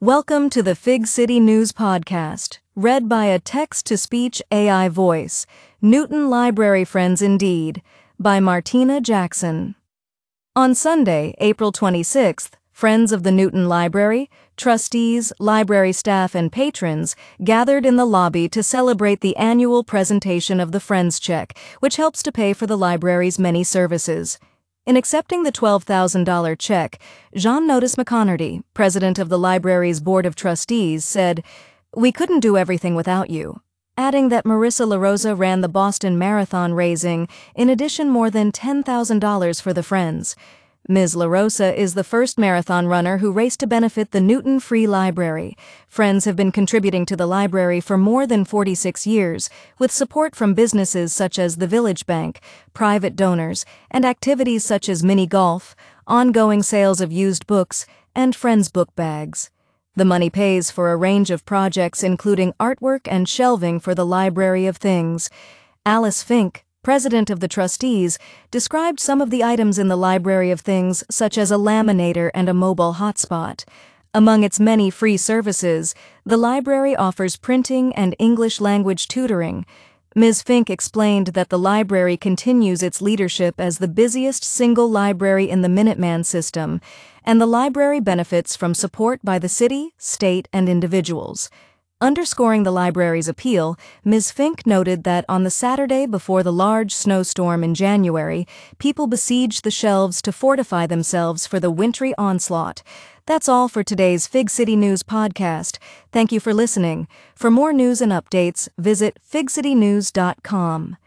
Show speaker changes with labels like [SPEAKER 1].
[SPEAKER 1] Welcome to the Fig City News Podcast, read by a text-to-speech AI voice, Newton Library Friends Indeed, by Martina Jackson. On Sunday, April 26th, friends of the Newton Library, trustees, library staff, and patrons gathered in the lobby to celebrate the annual presentation of the Friends Check, which helps to pay for the library's many services. In accepting the $12,000 check, Jean-Notice McConerty, president of the library's Board of Trustees, said, "We couldn't do everything without you," adding that Marissa LaRosa ran the Boston Marathon, raising, in addition, more than $10,000 for the Friends. Ms. LaRosa is the first marathon runner who raced to benefit the Newton Free Library. Friends have been contributing to the library for more than 46 years, with support from businesses such as the Village Bank, private donors, and activities such as mini golf, ongoing sales of used books, and Friends book bags. The money pays for a range of projects including artwork and shelving for the Library of Things. Alice Fink, president of the trustees, described some of the items in the Library of Things, such as a laminator and a mobile hotspot. Among its many free services, the library offers printing and English language tutoring. Ms. Fink explained that the library continues its leadership as the busiest single library in the Minuteman system, and the library benefits from support by the city, state, and individuals. Underscoring the library's appeal, Ms. Fink noted that on the Saturday before the large snowstorm in January, people besieged the shelves to fortify themselves for the wintry onslaught. That's all for today's Fig City News podcast. Thank you for listening. For more news and updates, visit figcitynews.com.